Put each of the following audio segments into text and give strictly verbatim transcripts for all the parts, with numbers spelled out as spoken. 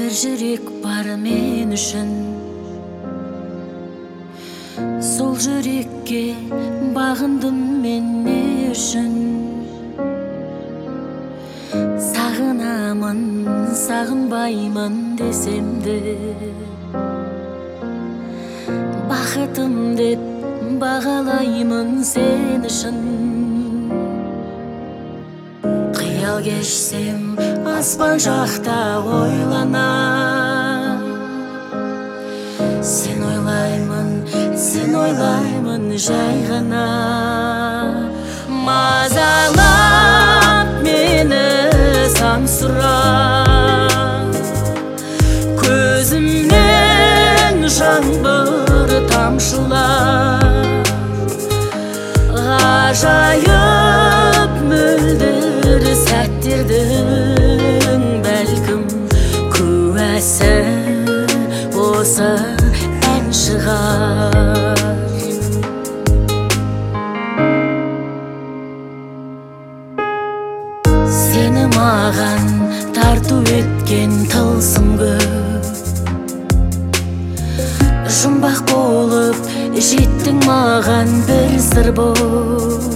Бір жүрек бар мен үшін, сол жүрекке бағындым мен не үшін. Сағынамын, сағынбаймын десем де, бақытым деп бағалаймын сен үшін. Қиял кешсем аспан жақта ойлана, сен ойлаймын, сен ойлаймын жай ғана. Мазалап мені саңсырап, көзімнен жаңбыр тамшылар, ғажайып мөлдір сәттердің бәлкім куәсі осы ән шығар. Сені маған тарту еткен тылсым көп, жұмбақ болып жеттің маған бір сыр боп.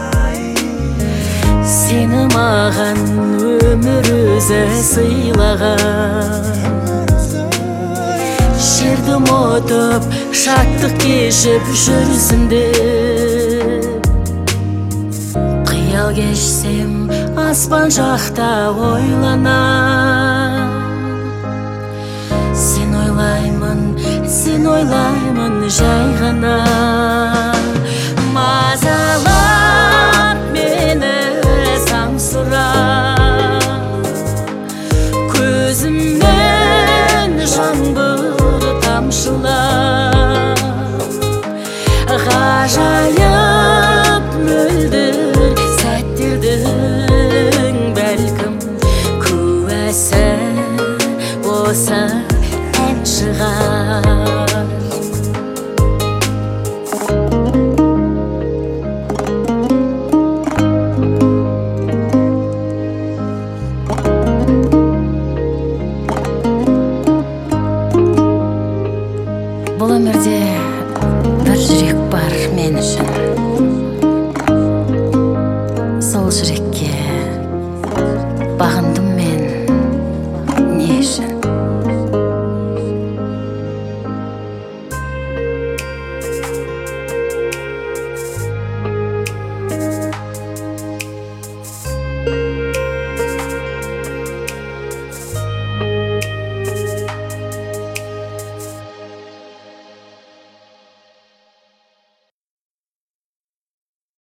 Сені маған өмір өзі сыйлаған, жерді ұмытып шаттық кешіп жүрсін деп. Қиял кешсем аспан жақта ойлана, сен ойлаймын, сен ойлаймын жай ғана. Мазалап мені саңсырап, көзімнен жаңбыр тамшылар, ғажайып мөлдір сәттердің бәлкім куәсі осы ән шығар. Бұл өмірде бір жүрек бар мен үшін, сол жүрек